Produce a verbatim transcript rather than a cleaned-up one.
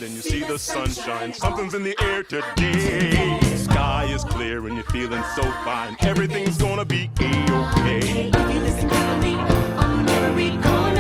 outside and you see the sunshine. Something's in the air today. Sky is clear and you're feeling so fine. Everything's gonna be A-okay. If you listen carefully on every chord.